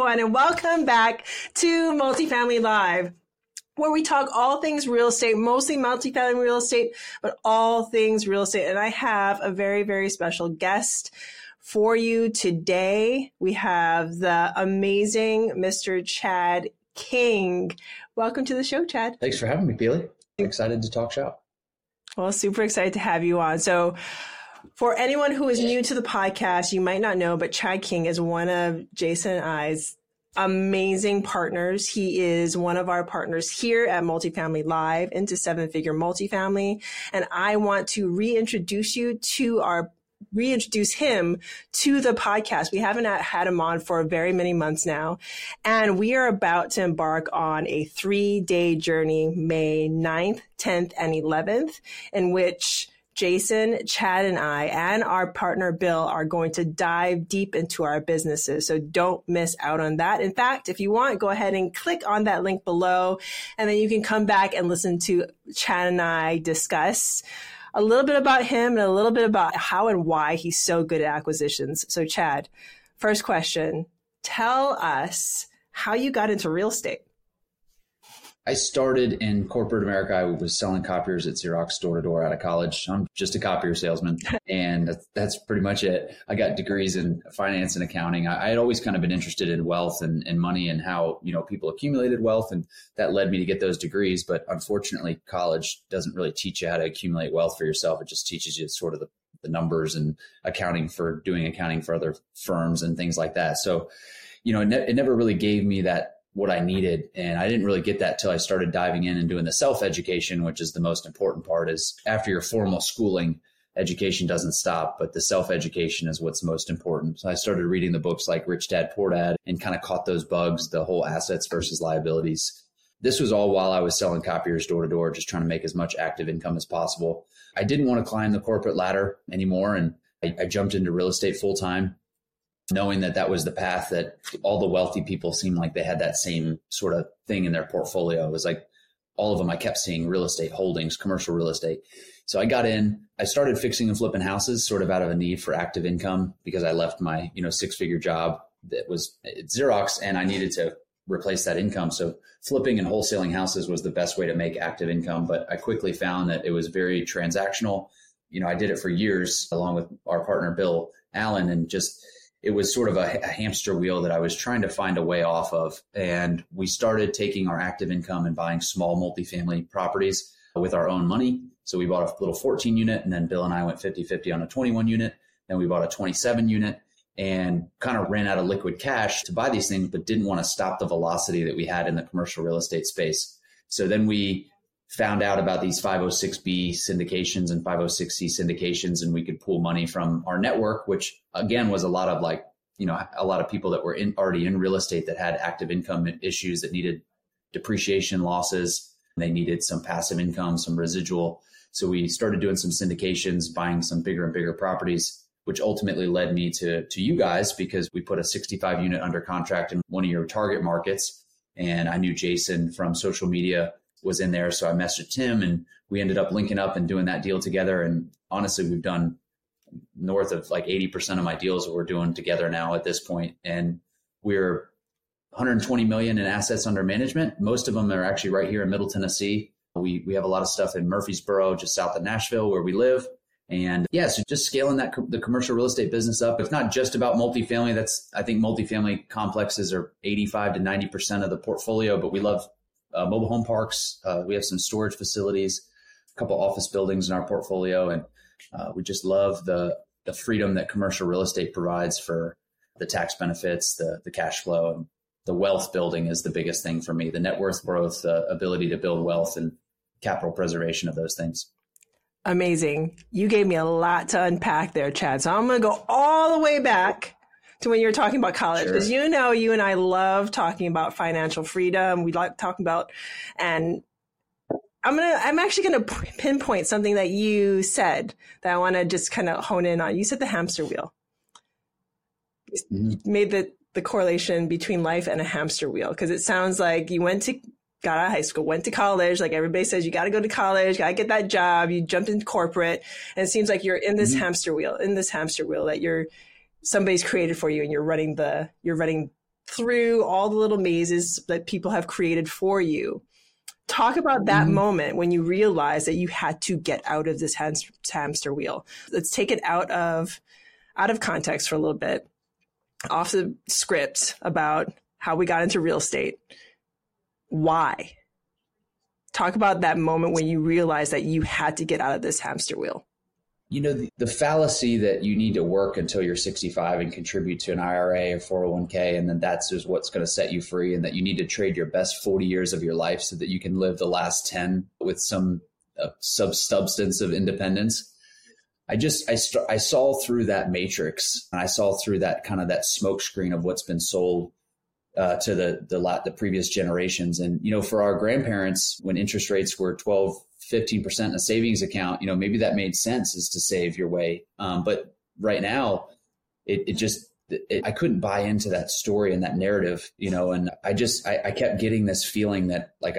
everyone, and welcome back to Multifamily Live, where we talk all things real estate, mostly multifamily real estate, but all things real estate. And I have a very, very special guest for you today. We have the amazing Mr. Chad King. Welcome to the show, Chad. Thanks for having me, Peely. I'm excited to talk shop. Well, super excited to have you on. So for anyone who is new to the podcast, you might not know, but Chad King is one of Jason and I's amazing partners. He is one of our partners here at Multifamily Live into Seven Figure Multifamily. And I want to reintroduce him to the podcast. We haven't had him on for very many months now. And we are about to embark on a 3-day journey, May 9th, 10th, and 11th, in which Jason, Chad, and I, and our partner, Bill, are going to dive deep into our businesses. So don't miss out on that. In fact, if you want, go ahead and click on that link below, and then you can come back and listen to Chad and I discuss a little bit about him and a little bit about how and why he's so good at acquisitions. So Chad, first question, tell us how you got into real estate. I started in corporate America. I was selling copiers at Xerox door to door out of college. I'm just a copier salesman, and that's pretty much it. I got degrees in finance and accounting. I had always kind of been interested in wealth and money and how, people accumulated wealth, and that led me to get those degrees. But unfortunately, college doesn't really teach you how to accumulate wealth for yourself. It just teaches you sort of the numbers and accounting for other firms and things like that. So, it never really gave me what I needed. And I didn't really get that till I started diving in and doing the self-education, which is the most important part. Is after your formal schooling, education doesn't stop, but the self-education is what's most important. So I started reading the books like Rich Dad, Poor Dad and kind of caught those bugs, the whole assets versus liabilities. This was all while I was selling copiers door to door, just trying to make as much active income as possible. I didn't want to climb the corporate ladder anymore. And I jumped into real estate full time, knowing that was the path that all the wealthy people seemed like they had that same sort of thing in their portfolio. It was like all of them, I kept seeing real estate holdings, commercial real estate. So I got in, I started fixing and flipping houses sort of out of a need for active income because I left my, 6-figure job that was at Xerox and I needed to replace that income. So flipping and wholesaling houses was the best way to make active income. But I quickly found that it was very transactional. I did it for years along with our partner, Bill Allen, and it was sort of a hamster wheel that I was trying to find a way off of. And we started taking our active income and buying small multifamily properties with our own money. So we bought a little 14 unit, and then Bill and I went 50-50 on a 21 unit. Then we bought a 27 unit and kind of ran out of liquid cash to buy these things, but didn't want to stop the velocity that we had in the commercial real estate space. So then we found out about these 506B syndications and 506C syndications, and we could pool money from our network, which again was a lot of a lot of people that were already in real estate that had active income issues that needed depreciation losses. They needed some passive income, some residual. So we started doing some syndications, buying some bigger and bigger properties, which ultimately led me to you guys because we put a 65 unit under contract in one of your target markets. And I knew Jason from social media was in there. So I messaged him and we ended up linking up and doing that deal together. And honestly, we've done north of like 80% of my deals that we're doing together now at this point. And we're 120 million in assets under management. Most of them are actually right here in Middle Tennessee. We have a lot of stuff in Murfreesboro, just south of Nashville, where we live. And so just scaling the commercial real estate business up. It's not just about multifamily. I think multifamily complexes are 85 to 90% of the portfolio, but we love mobile home parks. We have some storage facilities, a couple office buildings in our portfolio. And we just love the freedom that commercial real estate provides for the tax benefits, the cash flow, and the wealth building is the biggest thing for me. The net worth growth, the ability to build wealth and capital preservation of those things. Amazing. You gave me a lot to unpack there, Chad. So I'm going to go all the way back to when you were talking about college, because you and I love talking about financial freedom. We like talking about, and I'm actually going to pinpoint something that you said that I want to just kind of hone in on. You said the hamster wheel. You made the correlation between life and a hamster wheel, because it sounds like you got out of high school, went to college. Like everybody says, you got to go to college, got to get that job. You jumped into corporate, and it seems like you're in this hamster wheel, that somebody's created for you, and you're running through all the little mazes that people have created for you. Talk about that moment when you realized that you had to get out of this hamster wheel. Let's take it out of context for a little bit, off the script about how we got into real estate. Why? Talk about that moment when you realized that you had to get out of this hamster wheel. You know, the fallacy that you need to work until you're 65 and contribute to an IRA or 401k, and then that's just what's going to set you free, and that you need to trade your best 40 years of your life so that you can live the last 10 with some substance of independence. I saw through that matrix, and I saw through that kind of that smoke screen of what's been sold to the previous generations. And, you know, for our grandparents, when interest rates were 12, 15% in a savings account, you know, maybe that made sense, is to save your way. But right now I couldn't buy into that story and that narrative, you know, and I kept getting this feeling that like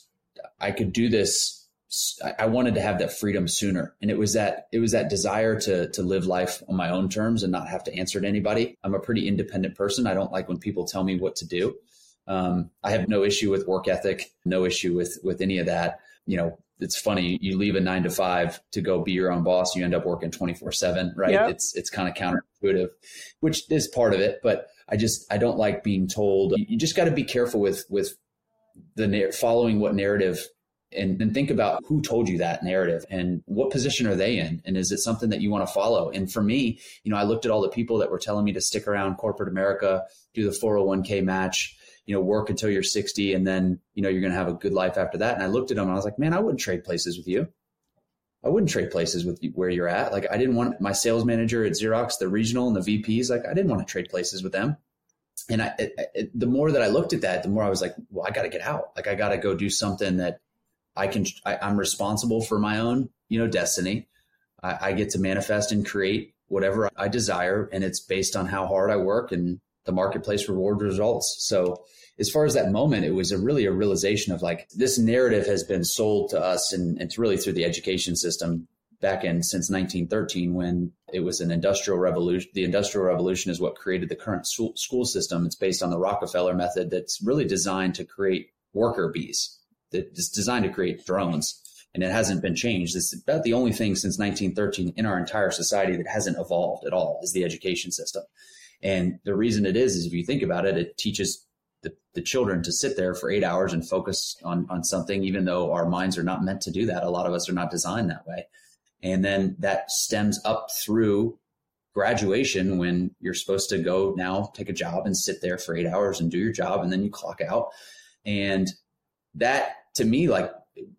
I could do this. I wanted to have that freedom sooner. And it was that desire to live life on my own terms and not have to answer to anybody. I'm a pretty independent person. I don't like when people tell me what to do. I have no issue with work ethic, no issue with any of that. You know, it's funny, you leave a 9 to 5 to go be your own boss, you end up working 24/7, right? Yep. It's kind of counterintuitive, which is part of it. But I don't like being told. You just got to be careful with following what narrative, and think about who told you that narrative and what position are they in? And is it something that you want to follow? And for me, you know, I looked at all the people that were telling me to stick around corporate America, do the 401k match, you know, work until you're 60, and then, you know, you're going to have a good life after that. And I looked at them and I was like, man, I wouldn't trade places with you. I wouldn't trade places with you where you're at. Like, I didn't want my sales manager at Xerox, the regional and the VPs. Like, I didn't want to trade places with them. And the more that I looked at that, the more I was like, well, I got to get out. Like, I got to go do something that I'm responsible for my own, you know, destiny. I get to manifest and create whatever I desire. And it's based on how hard I work, and the marketplace rewards results. So as far as that moment, it was really a realization of like, this narrative has been sold to us, and it's really through the education system since 1913, when it was an industrial revolution. The industrial revolution is what created the current school system. It's based on the Rockefeller method that's really designed to create worker bees. It's designed to create drones, and it hasn't been changed. It's about the only thing since 1913 in our entire society that hasn't evolved at all, is the education system. And the reason it is if you think about it, it teaches the children to sit there for 8 hours and focus on something, even though our minds are not meant to do that. A lot of us are not designed that way. And then that stems up through graduation, when you're supposed to go now take a job and sit there for 8 hours and do your job, and then you clock out. And that, to me, like,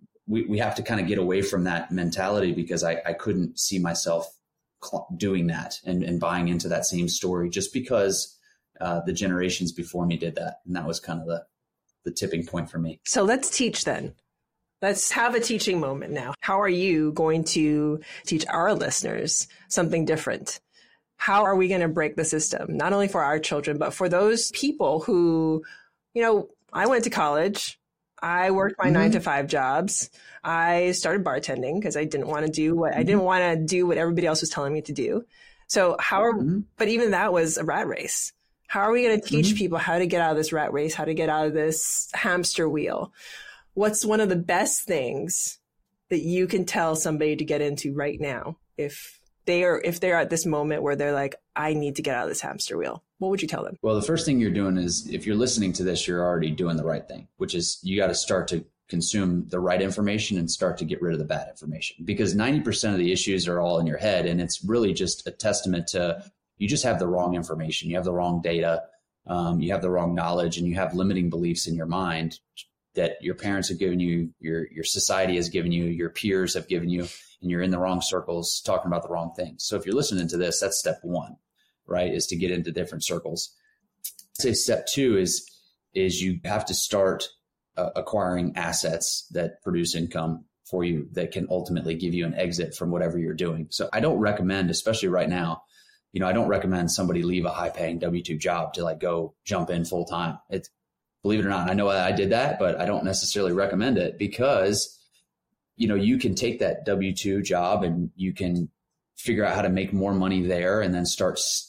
we have to kind of get away from that mentality, because I couldn't see myself doing that and buying into that same story, just because the generations before me did that. And that was kind of the tipping point for me. So let's teach then. Let's have a teaching moment now. How are you going to teach our listeners something different? How are we going to break the system, not only for our children, but for those people who, you know, I went to college. I worked my 9 to 5 jobs. I started bartending because I didn't want to do what everybody else was telling me to do. So but even that was a rat race. How are we going to teach people how to get out of this rat race, how to get out of this hamster wheel? What's one of the best things that you can tell somebody to get into right now if they're at this moment where they're like, I need to get out of this hamster wheel? What would you tell them? Well, the first thing you're doing is, if you're listening to this, you're already doing the right thing, which is you got to start to consume the right information and start to get rid of the bad information, because 90% of the issues are all in your head. And it's really just a testament to, you just have the wrong information. You have the wrong data. You have the wrong knowledge, and you have limiting beliefs in your mind that your parents have given you, your society has given you, your peers have given you, and you're in the wrong circles talking about the wrong things. So if you're listening to this, that's step one, right? Is to get into different circles. I'd say step two is you have to start acquiring assets that produce income for you, that can ultimately give you an exit from whatever you're doing. So I don't recommend, especially right now, you know, I don't recommend somebody leave a high paying W-2 job to like go jump in full time. It's, believe it or not, I know I did that, but I don't necessarily recommend it, because, you know, you can take that W-2 job and you can figure out how to make more money there, and then start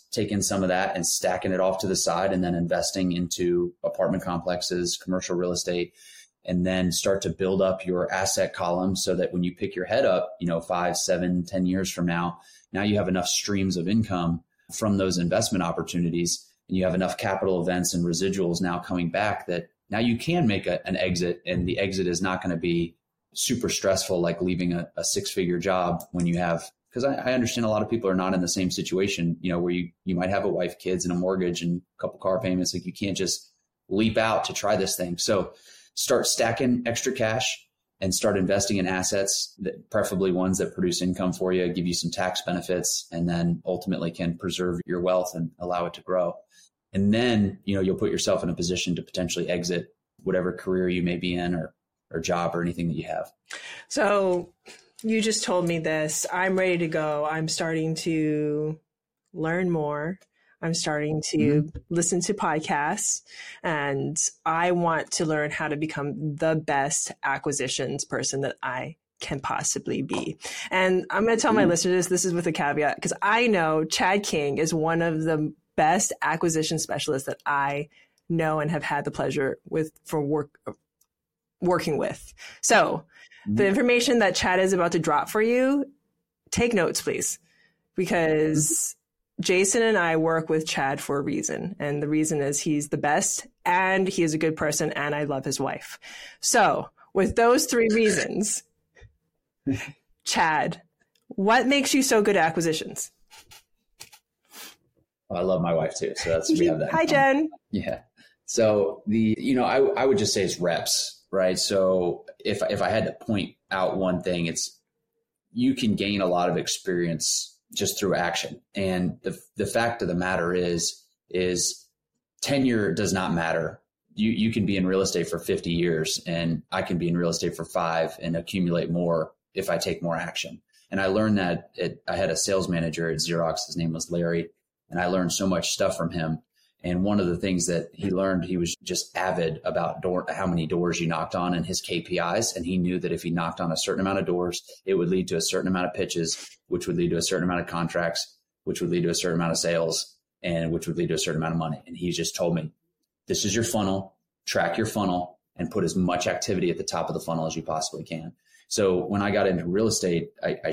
taking some of that and stacking it off to the side and then investing into apartment complexes, commercial real estate, and then start to build up your asset column so that when you pick your head up, 5, 7, 10 years from now you have enough streams of income from those investment opportunities, and you have enough capital events and residuals now coming back that now you can make an exit, and the exit is not going to be super stressful like leaving a 6-figure job when you have, because I understand a lot of people are not in the same situation, where you might have a wife, kids, and a mortgage and a couple car payments. Like, you can't just leap out to try this thing. So start stacking extra cash and start investing in assets, that preferably ones that produce income for you, give you some tax benefits, and then ultimately can preserve your wealth and allow it to grow. And then, you'll put yourself in a position to potentially exit whatever career you may be in or job or anything that you have. So you just told me this. I'm ready to go. I'm starting to learn more. I'm starting to listen to podcasts, and I want to learn how to become the best acquisitions person that I can possibly be. And I'm going to tell my listeners, this is with a caveat, because I know Chad King is one of the best acquisition specialists that I know and have had the pleasure working with. So the information that Chad is about to drop for you, take notes, please, because Jason and I work with Chad for a reason. And the reason is he's the best, and he is a good person, and I love his wife. So with those 3 reasons, Chad, what makes you so good at acquisitions? I love my wife too. So we have that. Hi, Jen. Yeah. So I would just say it's reps, right? So if I had to point out one thing, it's you can gain a lot of experience just through action. And the fact of the matter is tenure does not matter. You can be in real estate for 50 years, and I can be in real estate for 5 and accumulate more if I take more action. And I learned that I had a sales manager at Xerox. His name was Larry, and I learned so much stuff from him. And one of the things that he learned, he was just avid about how many doors you knocked on and his KPIs. And he knew that if he knocked on a certain amount of doors, it would lead to a certain amount of pitches, which would lead to a certain amount of contracts, which would lead to a certain amount of sales, and which would lead to a certain amount of money. And he just told me, this is your funnel, track your funnel, and put as much activity at the top of the funnel as you possibly can. So when I got into real estate,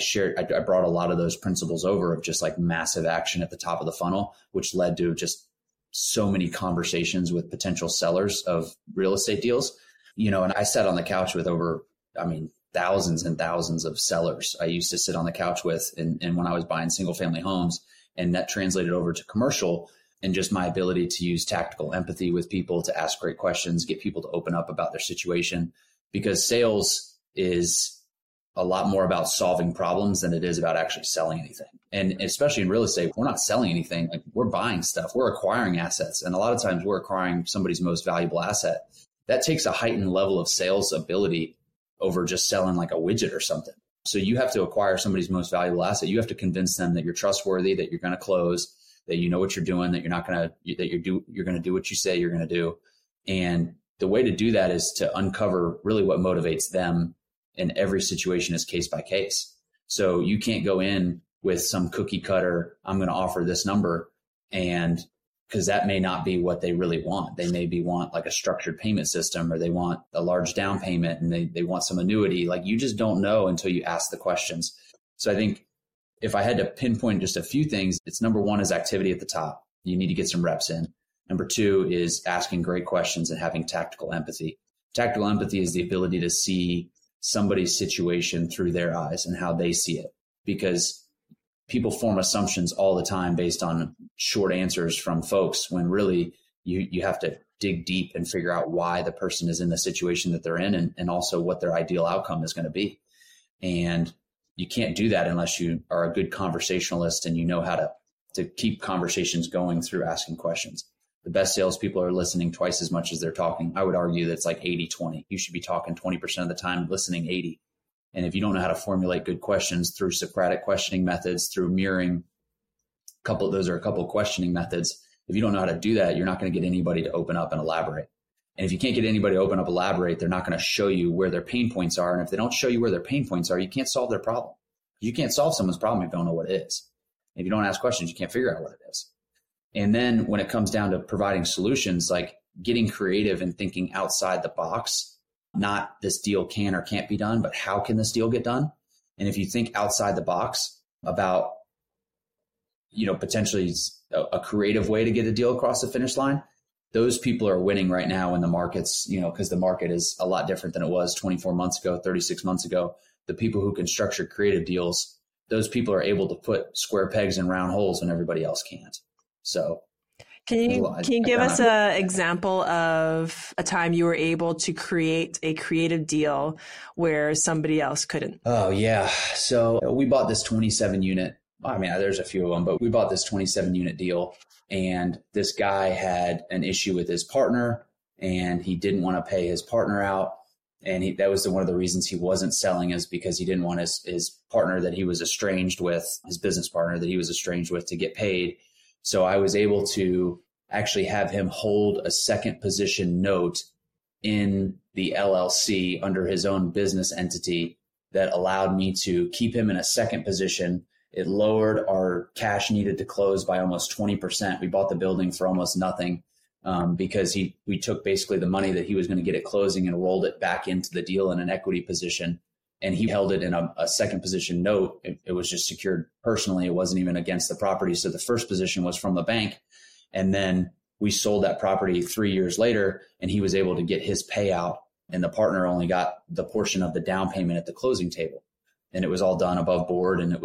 I brought a lot of those principles over of just like massive action at the top of the funnel, which led to just so many conversations with potential sellers of real estate deals, and I sat on the couch with thousands and thousands of sellers I used to sit on the couch with. And when I was buying single family homes, and that translated over to commercial, and just my ability to use tactical empathy with people, to ask great questions, get people to open up about their situation, because sales is a lot more about solving problems than it is about actually selling anything. And especially in real estate, we're not selling anything. Like, we're buying stuff, we're acquiring assets. And a lot of times we're acquiring somebody's most valuable asset. That takes a heightened level of sales ability over just selling like a widget or something. So you have to acquire somebody's most valuable asset. You have to convince them that you're trustworthy, that you're going to close, that you know what you're doing, that you're going to do what you say you're going to do. And the way to do that is to uncover really what motivates them. And every situation is case by case. So you can't go in with some cookie cutter, I'm going to offer this number, and because that may not be what they really want. They maybe want like a structured payment system, or they want a large down payment, and they want some annuity. Like, you just don't know until you ask the questions. So I think if I had to pinpoint just a few things, it's number 1 is activity at the top. You need to get some reps in. Number 2 is asking great questions and having tactical empathy. Tactical empathy is the ability to see somebody's situation through their eyes and how they see it, because people form assumptions all the time based on short answers from folks, when really you have to dig deep and figure out why the person is in the situation that they're in, and also what their ideal outcome is going to be. And you can't do that unless you are a good conversationalist and you know how to keep conversations going through asking questions. The best salespeople are listening twice as much as they're talking. I would argue that it's like 80-20. You should be talking 20% of the time, listening 80. And if you don't know how to formulate good questions through Socratic questioning methods, through mirroring, those are a couple of questioning methods. If you don't know how to do that, you're not going to get anybody to open up and elaborate. And if you can't get anybody to open up, elaborate, they're not going to show you where their pain points are. And if they don't show you where their pain points are, you can't solve their problem. You can't solve someone's problem if you don't know what it is. If you don't ask questions, you can't figure out what it is. And then when it comes down to providing solutions, like getting creative and thinking outside the box, not this deal can or can't be done, but how can this deal get done? And if you think outside the box about, potentially a creative way to get a deal across the finish line, those people are winning right now in the markets, because the market is a lot different than it was 24 months ago, 36 months ago. The people who can structure creative deals, those people are able to put square pegs in round holes when everybody else can't. So can you give us an example of a time you were able to create a creative deal where somebody else couldn't? Oh, yeah. So we bought this 27 unit. I mean, there's a few of them, but we bought this 27 unit deal, and this guy had an issue with his partner, and he didn't want to pay his partner out. And that was one of the reasons he wasn't selling, is because he didn't want his partner that he was estranged with, his business partner that he was estranged with, to get paid. So I was able to actually have him hold a second position note in the LLC under his own business entity that allowed me to keep him in a second position. It lowered our cash needed to close by almost 20%. We bought the building for almost nothing because we took basically the money that he was going to get at closing and rolled it back into the deal in an equity position. And he held it in a second position note. It was just secured personally. It wasn't even against the property. So the first position was from the bank. And then we sold that property 3 years later, and he was able to get his payout, and the partner only got the portion of the down payment at the closing table. And it was all done above board. And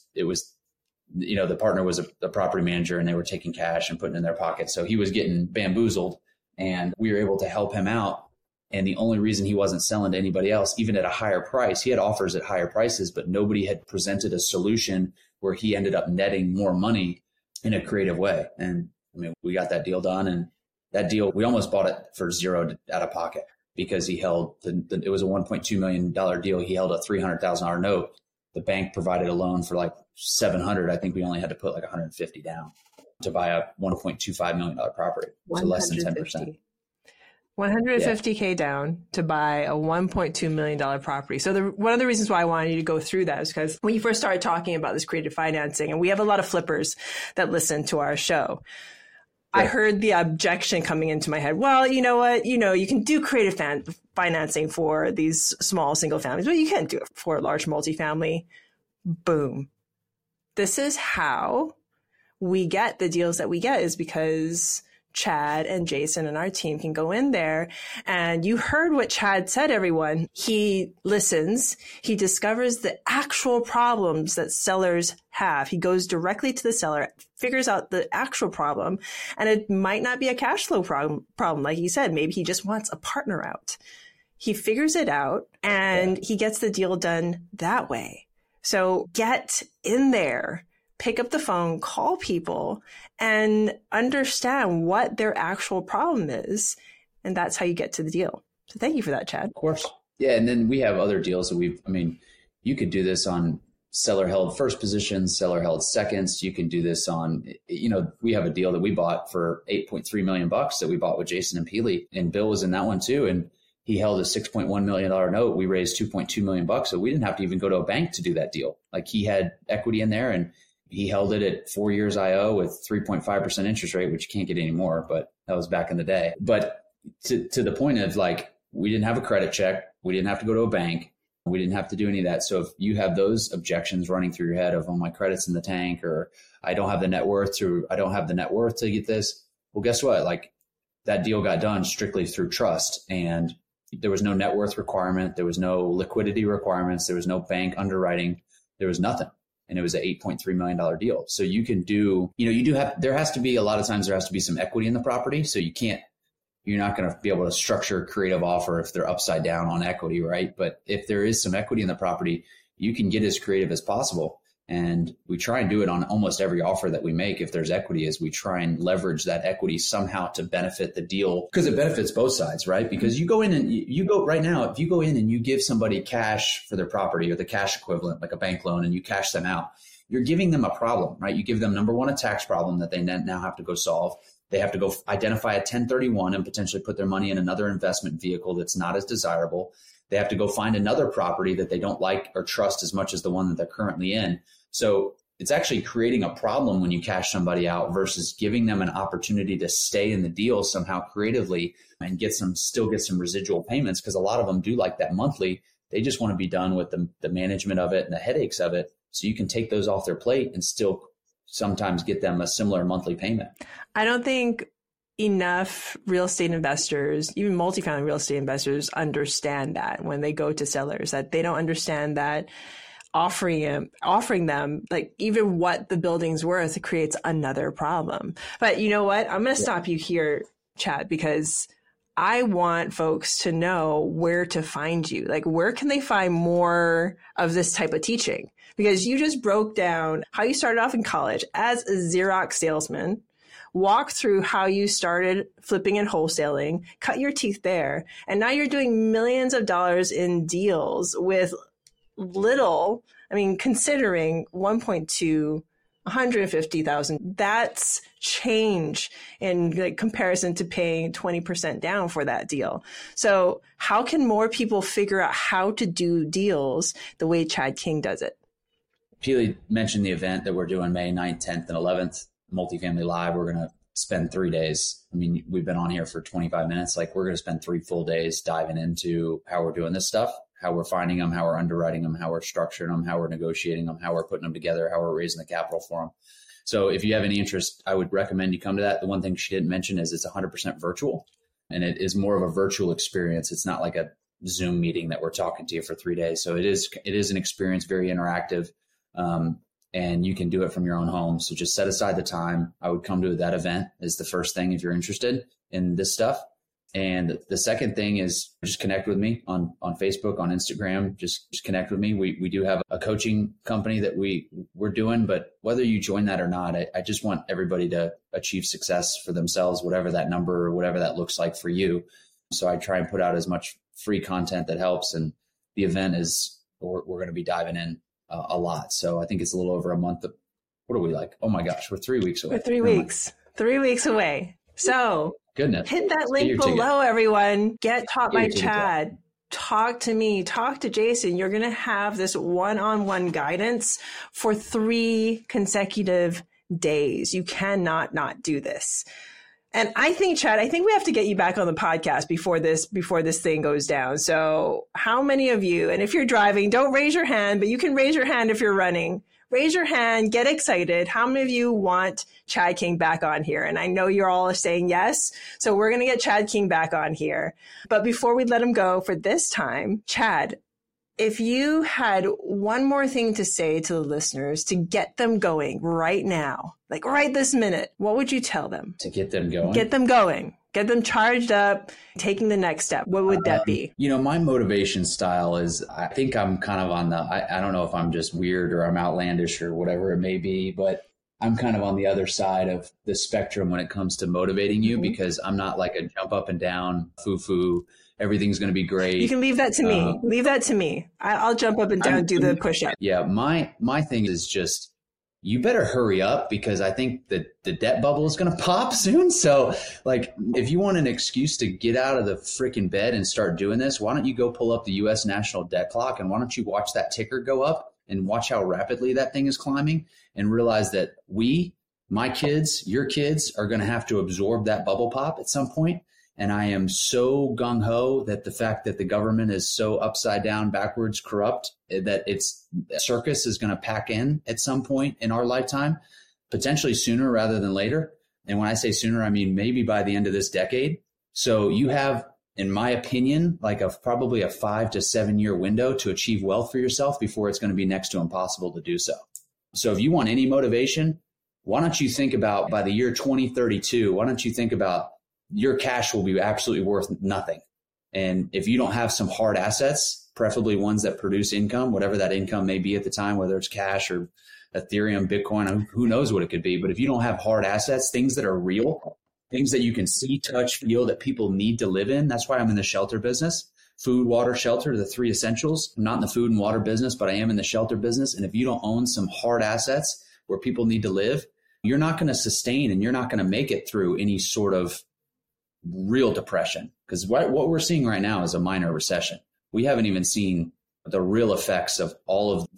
the partner was the property manager, and they were taking cash and putting it in their pocket. So he was getting bamboozled, and we were able to help him out. And the only reason he wasn't selling to anybody else, even at a higher price, he had offers at higher prices, but nobody had presented a solution where he ended up netting more money in a creative way. And I mean, we got that deal done, and that deal, we almost bought it for zero out of pocket because he held it was a $1.2 million deal. He held a $300,000 note. The bank provided a loan for like $700. I think we only had to put like $150 down to buy a $1.25 million property. So less than 10%. $150K down to buy a $1.2 million property. So one of the reasons why I wanted you to go through that is because when you first started talking about this creative financing, and we have a lot of flippers that listen to our show, I heard the objection coming into my head. Well, you know what? You can do creative financing for these small single families, but you can't do it for a large multifamily. Boom. This is how we get the deals that we get, is because Chad and Jason and our team can go in there. And you heard what Chad said, everyone. He listens. He discovers the actual problems that sellers have. He goes directly to the seller, figures out the actual problem. And it might not be a cash flow problem. Like he said, maybe he just wants a partner out. He figures it out, and he gets the deal done that way. So get in there. Pick up the phone, call people, and understand what their actual problem is. And that's how you get to the deal. So thank you for that, Chad. Of course. Yeah. And then we have other deals that you could do this on seller held first positions, seller held seconds. You can do this on, we have a deal that we bought for $8.3 million that we bought with Jason and Peely, and Bill was in that one too. And he held a $6.1 million note. We raised $2.2 million. So we didn't have to even go to a bank to do that deal. Like, he had equity in there, and he held it at 4 years IO with 3.5% interest rate, which you can't get anymore, but that was back in the day. But to the point of, like, we didn't have a credit check. We didn't have to go to a bank. We didn't have to do any of that. So if you have those objections running through your head of, oh, my credit's in the tank, or I don't have the net worth to get this. Well, guess what? Like, that deal got done strictly through trust, and there was no net worth requirement. There was no liquidity requirements. There was no bank underwriting. There was nothing. And it was an $8.3 million deal. So you can do, there has to be some equity in the property. So you're not going to be able to structure a creative offer if they're upside down on equity, right? But if there is some equity in the property, you can get as creative as possible. And we try and do it on almost every offer that we make. If there's equity, is we try and leverage that equity somehow to benefit the deal, because it benefits both sides, right? Because you go in and if you go in and you give somebody cash for their property, or the cash equivalent, like a bank loan, and you cash them out, you're giving them a problem, right? You give them, number one, a tax problem that they now have to go solve. They have to go identify a 1031 and potentially put their money in another investment vehicle that's not as desirable. They have to go find another property that they don't like or trust as much as the one that they're currently in. So it's actually creating a problem when you cash somebody out versus giving them an opportunity to stay in the deal somehow creatively and still get some residual payments, because a lot of them do like that monthly. They just want to be done with the management of it and the headaches of it. So you can take those off their plate and still sometimes get them a similar monthly payment. I don't think enough real estate investors, even multifamily real estate investors, understand that when they go to sellers, that they don't understand that offering them like even what the building's worth creates another problem. But you know what? I'm going to stop you here, Chad, because I want folks to know where to find you. Like, where can they find more of this type of teaching? Because you just broke down how you started off in college as a Xerox salesman, walked through how you started flipping and wholesaling, cut your teeth there, and now you're doing millions of dollars in deals with little, considering 1.2, 150,000, that's change in comparison to paying 20% down for that deal. So how can more people figure out how to do deals the way Chad King does it? Peely mentioned the event that we're doing May 9th, 10th, and 11th, Multifamily Live. We're going to spend 3 days. We've been on here for 25 minutes. We're going to spend 3 full days diving into how we're doing this stuff, how we're finding them, how we're underwriting them, how we're structuring them, how we're negotiating them, how we're putting them together, how we're raising the capital for them. So if you have any interest, I would recommend you come to that. The one thing she didn't mention is it's 100% virtual, and it is more of a virtual experience. It's not like a Zoom meeting that we're talking to you for 3 days. So it is an experience, very interactive. And you can do it from your own home. So just set aside the time. I would come to that event is the first thing if you're interested in this stuff. And the second thing is just connect with me on Facebook, on Instagram. Just connect with me. We do have a coaching company that we're doing, but whether you join that or not, I just want everybody to achieve success for themselves, whatever that number or whatever that looks like for you. So I try and put out as much free content that helps. And the event is, we're going to be diving in a lot. So I think it's a little over a month. What are we like? Oh my gosh, we're 3 weeks away. We're 3 weeks. 3 weeks away. So goodness, hit that link below, everyone. Get taught by Chad. Talk to me. Talk to Jason. You're going to have this one-on-one guidance for 3 consecutive days. You cannot not do this. And I think, Chad, we have to get you back on the podcast before this thing goes down. So how many of you, and if you're driving, don't raise your hand, but you can raise your hand if you're running. Raise your hand, get excited. How many of you want Chad King back on here? And I know you're all saying yes. So we're going to get Chad King back on here. But before we let him go for this time, Chad, if you had one more thing to say to the listeners to get them going right now, like right this minute, what would you tell them? To get them going? Get them going. Get them charged up, taking the next step. What would that be? My motivation style is, I think I'm kind of on I don't know if I'm just weird or I'm outlandish or whatever it may be, but I'm kind of on the other side of the spectrum when it comes to motivating you, because I'm not like a jump up and down, foo-foo, everything's going to be great. You can leave that to me. Leave that to me. I'll jump up and down, do the push-up. Yeah, my thing is just, you better hurry up, because I think that the debt bubble is going to pop soon. So if you want an excuse to get out of the freaking bed and start doing this, why don't you go pull up the U.S. national debt clock, and why don't you watch that ticker go up and watch how rapidly that thing is climbing, and realize that my kids, your kids are going to have to absorb that bubble pop at some point. And I am so gung-ho that the fact that the government is so upside down, backwards, corrupt, that its circus is going to pack in at some point in our lifetime, potentially sooner rather than later. And when I say sooner, I mean maybe by the end of this decade. So you have, in my opinion, probably a 5 to 7 year window to achieve wealth for yourself before it's going to be next to impossible to do so. So if you want any motivation, why don't you think about, by the year 2032, why don't you think about your cash will be absolutely worth nothing. And if you don't have some hard assets, preferably ones that produce income, whatever that income may be at the time, whether it's cash or Ethereum, Bitcoin, who knows what it could be. But if you don't have hard assets, things that are real, things that you can see, touch, feel, that people need to live in. That's why I'm in the shelter business. Food, water, shelter, the 3 essentials. I'm not in the food and water business, but I am in the shelter business. And if you don't own some hard assets where people need to live, you're not going to sustain, and you're not going to make it through any sort of real depression. Because what we're seeing right now is a minor recession. We haven't even seen the real effects of all of the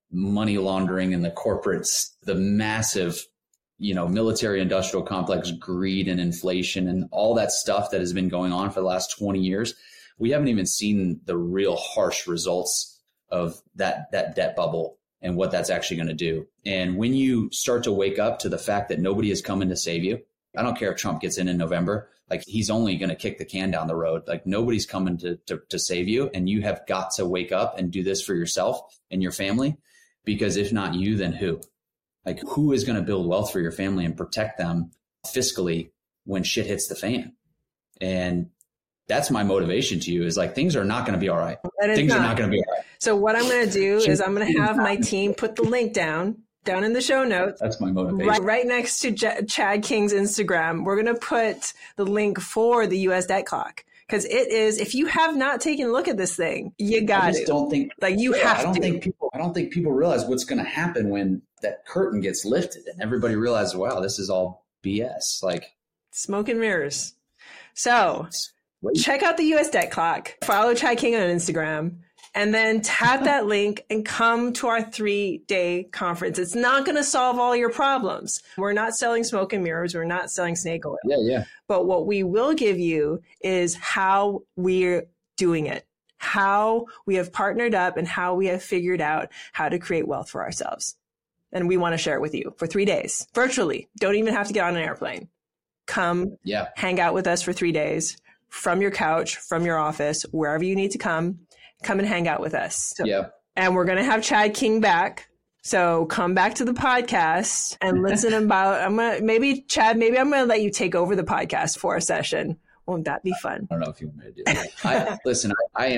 money laundering and the corporates, the massive, military industrial complex greed and inflation and all that stuff that has been going on for the last 20 years, we haven't even seen the real harsh results of that debt bubble and what that's actually going to do. And when you start to wake up to the fact that nobody is coming to save you, I don't care if Trump gets in November, like he's only going to kick the can down the road. Like nobody's coming to save you. And you have got to wake up and do this for yourself and your family, because if not you, then who? Like who is going to build wealth for your family and protect them fiscally when shit hits the fan? And that's my motivation to you, is like, things are not going to be all right. Things are not going to be all right. So what I'm going to do is I'm going to have my team put the link down in the show notes. That's my motivation. Right next to Chad King's Instagram, we're going to put the link for the U.S. debt clock. Because it is, if you have not taken a look at this thing, you got to. I just don't think, have to. I don't think people realize what's going to happen when that curtain gets lifted and everybody realizes, wow, this is all BS. Like smoke and mirrors. So check out the U.S. debt clock, follow Chad King on Instagram, and then tap that link and come to our 3-day conference. It's not going to solve all your problems. We're not selling smoke and mirrors. We're not selling snake oil. Yeah. But what we will give you is how we're doing it, how we have partnered up and how we have figured out how to create wealth for ourselves. And we want to share it with you for 3 days, virtually. Don't even have to get on an airplane. Come hang out with us for 3 days from your couch, from your office, wherever you need to come and hang out with us. And we're going to have Chad King back. So come back to the podcast and listen about, I'm going to let you take over the podcast for a session. Won't that be fun? I don't know if you want me to do that. Listen, I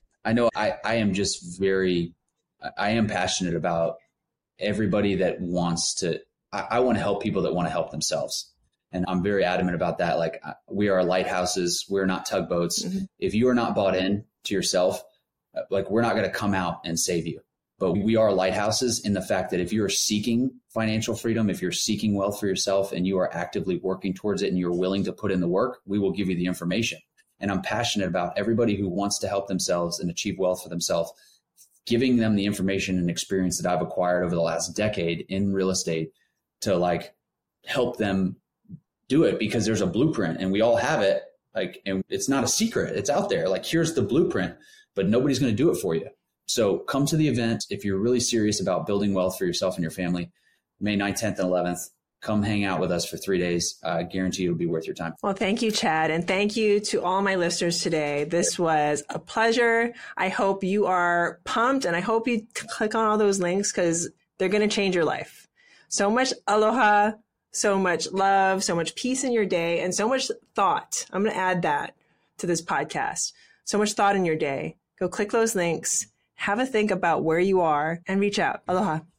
am passionate about everybody that wants to, I want to help people that want to help themselves. And I'm very adamant about that. Like we are lighthouses. We're not tugboats. Mm-hmm. If you are not bought in to yourself, like we're not going to come out and save you, but we are lighthouses in the fact that if you're seeking financial freedom, if you're seeking wealth for yourself and you are actively working towards it and you're willing to put in the work, we will give you the information. And I'm passionate about everybody who wants to help themselves and achieve wealth for themselves, giving them the information and experience that I've acquired over the last decade in real estate to like help them do it, because there's a blueprint and we all have it. Like, and it's not a secret. It's out there. Like, here's the blueprint, but nobody's going to do it for you. So come to the event. If you're really serious about building wealth for yourself and your family, May 9th, 10th, and 11th, come hang out with us for 3 days. I guarantee it'll be worth your time. Well, thank you, Chad. And thank you to all my listeners today. This was a pleasure. I hope you are pumped and I hope you click on all those links because they're going to change your life. So much aloha, so much love, so much peace in your day, and so much thought. I'm going to add that to this podcast. So much thought in your day. Go click those links, have a think about where you are, and reach out. Aloha.